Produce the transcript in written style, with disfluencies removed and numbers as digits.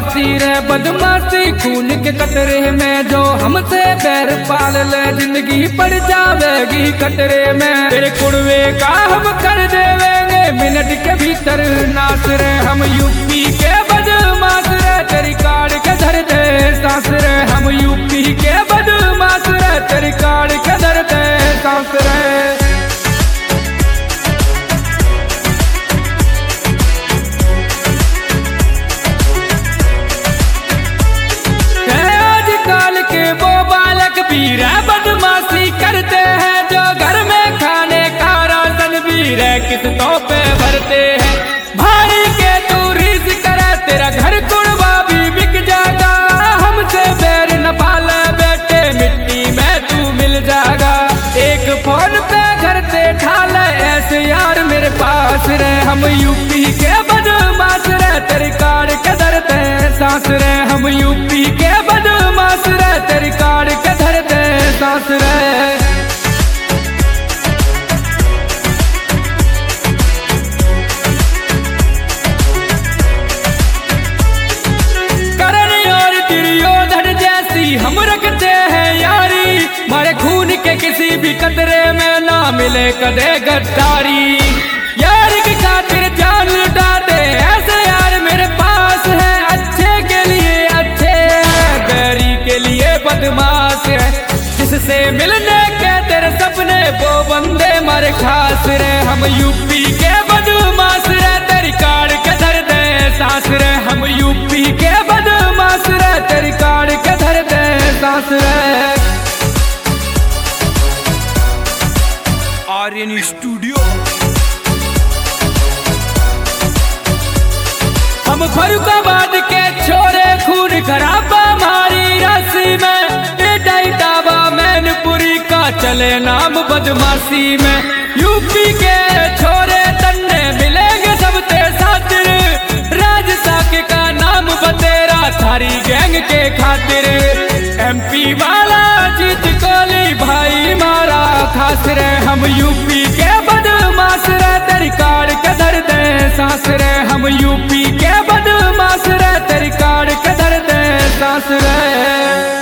पासी रे बदमाशी खून के कतरे में जो हमसे पैर पाल ले जिंदगी पड़ जावेगी कतरे में। तेरे कुड़वे का हम कर देवेंगे मिनट के भीतर नाश रे। हम यूपी के बदमाश रे तेरी काट के धर दे सांस रे। हम यूपी के बदमाश रे तेरी काट के धर दे सांस रे। पीर बदमाशी करते हैं जो घर में खाने का राशन भी रे किस्तों पे भरते हैं। भारी के तू रीस करे तेरा घर कुड़वा भी बिक जाएगा। हमसे बैर न पाले बेटे मिट्टी में तू मिल जाएगा। एक फोन पे घर से ठाले ऐसे यार मेरे पास रे। हम यूपी के बदमाश रे तेरी कार के धरते सांस रे। हम यूपी के बदमाश रे तेरी कार के धरते सांस रे। करण और दुर्योधन जैसी हम रखते हैं यारी। मारे खून के किसी भी कतरे में ना मिले कदे गद्दारी। यार की खातिर जान लुटा दे ऐसे यार मेरे पास है। अच्छे के लिए अच्छे है बैरी के लिए बदमाश है। जिससे मिलने के तेरे सपने वो बंदे मारे खास रे। हम यूपी के बदमाश रे तेरी कार के धर दे सांस रे। हम यूपी के बदमाश रे तेरी कार के धर दे सांस रे। आर्यन स्टूडियो। हम फरुखाबाद के छोरे खून खराबा हमारी राशि में। डाबा मैनपुरी का चले नाम बदमाशी में। यूपी के छोरे तन्ने मिलेंगे सब तेरे सातिर। राजसाक का नाम बतेरा थारी गैंग के खातिर। एमपी वाला जीत कोहली भाई मारा खास रे। हम यूपी के बदमाश रे तेरी कार के धर दे सांस रे। हम यूपी के बदमाश रे तेरी कार के धर दे सांस रे।